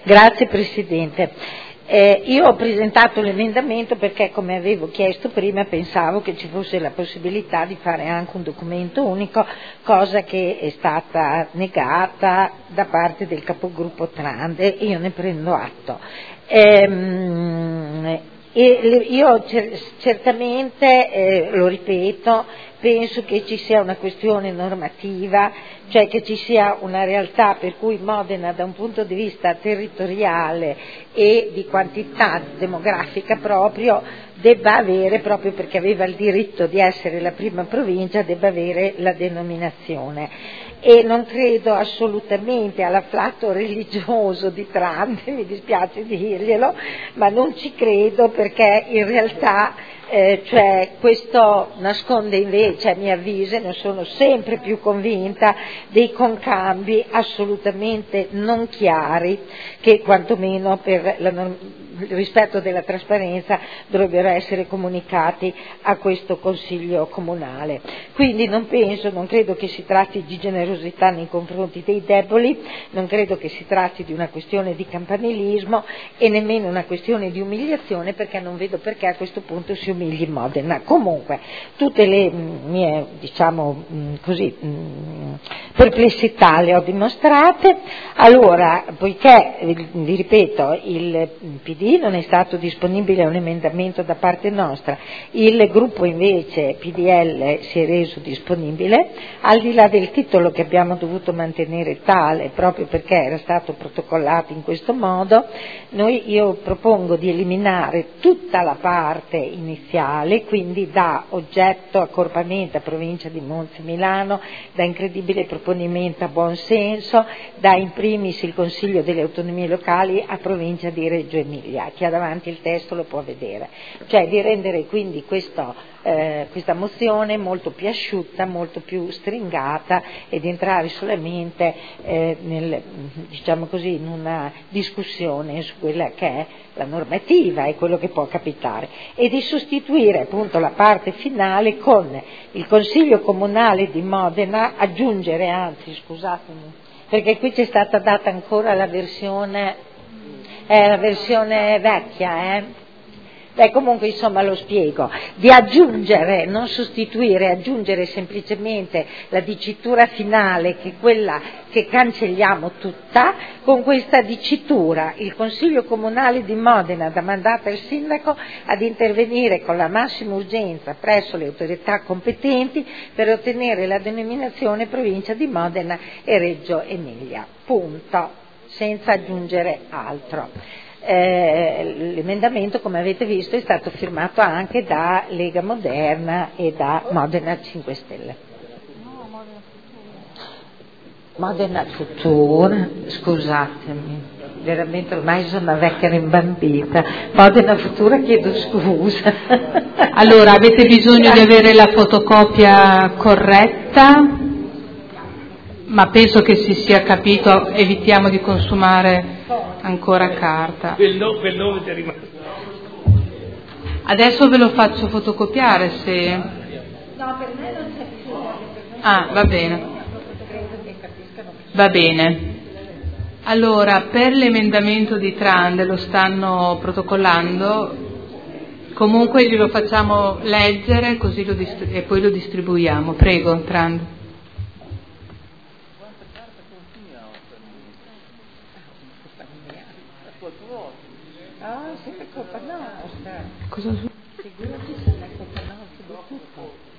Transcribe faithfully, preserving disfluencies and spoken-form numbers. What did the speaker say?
Grazie Presidente. Eh, io ho presentato l'emendamento perché, come avevo chiesto prima, pensavo che ci fosse la possibilità di fare anche un documento unico, cosa che è stata negata da parte del capogruppo Trande, e io ne prendo atto. Ehm, e io certamente, eh, lo ripeto, penso che ci sia una questione normativa, cioè che ci sia una realtà per cui Modena, da un punto di vista territoriale e di quantità demografica proprio, debba avere, proprio perché aveva il diritto di essere la prima provincia, debba avere la denominazione. E non credo assolutamente all'afflato religioso di Trande, mi dispiace dirglielo, ma non ci credo, perché in realtà eh, cioè, questo nasconde invece, a mio avviso, ne sono sempre più convinta, dei concambi assolutamente non chiari che quantomeno per la, il rispetto della trasparenza dovrebbero essere comunicati a questo Consiglio Comunale. Quindi non penso, non credo che si tratti di generosità nei confronti dei deboli, non credo che si tratti di una questione di campanilismo e nemmeno una questione di umiliazione, perché non vedo perché a questo punto si umili Modena. Comunque tutte le mie, diciamo così, perplessità le ho dimostrate. Allora, poiché, vi ripeto, il P D non è stato disponibile a un emendamento da parte nostra, il gruppo invece P D L si è reso disponibile, al di là del titolo che abbiamo dovuto mantenere tale proprio perché era stato protocollato in questo modo, noi, io propongo di eliminare tutta la parte iniziale, quindi da oggetto accorpamento a provincia di Monza e Milano, da incredibile proponimento a buon senso, da in primis il Consiglio delle Autonomie Locali a provincia di Reggio Emilia. Chi ha davanti il testo lo può vedere, cioè di rendere quindi questo, eh, questa mozione molto più asciutta, molto più stringata, e di entrare solamente eh, nel, diciamo così, in una discussione su quella che è la normativa e quello che può capitare, e di sostituire appunto la parte finale con il Consiglio Comunale di Modena, aggiungere, anzi scusatemi, perché qui c'è stata data ancora la versione, eh, la versione vecchia, eh? Beh, comunque insomma lo spiego, di aggiungere, non sostituire, aggiungere semplicemente la dicitura finale, che è quella che cancelliamo tutta, con questa dicitura: il Consiglio Comunale di Modena dà mandato al Sindaco ad intervenire con la massima urgenza presso le autorità competenti per ottenere la denominazione Provincia di Modena e Reggio Emilia, punto, senza aggiungere altro. Eh, l'emendamento, come avete visto, è stato firmato anche da Lega Moderna e da Modena cinque Stelle. Modena Futura, scusatemi, veramente ormai sono una vecchia rimbambita. Modena Futura, chiedo scusa. Allora, avete bisogno di avere la fotocopia corretta, ma penso che si sia capito, evitiamo di consumare ancora carta. Quel nome, quel nome ti è rimasto. Adesso ve lo faccio fotocopiare se... No, per me non c'è bisogno. Ah, va bene. Va bene. Allora, per l'emendamento di Trande lo stanno protocollando, comunque glielo facciamo leggere così lo distri- e poi lo distribuiamo. Prego, Trande. No, sempre colpa nostra. Cosa su? Figurati se è colpa nostra di tutto.